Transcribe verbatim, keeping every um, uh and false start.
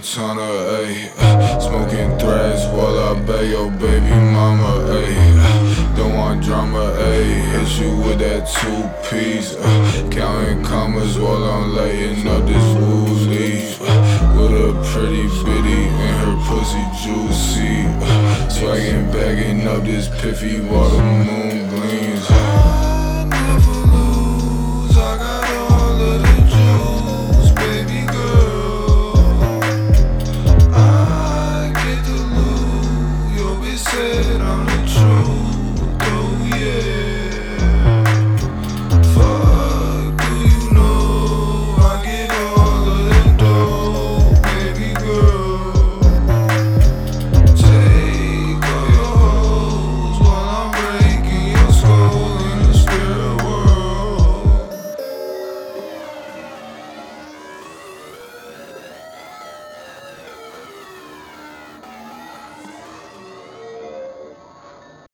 Montana, ayy. Smoking threads while I beg your baby mama, ayy. Don't want drama, ayy. Hit you with that two-piece, uh, counting commas while I'm laying up this woolly. With a pretty bitty and her pussy juicy, uh, swaggin' bagging up this piffy while the moon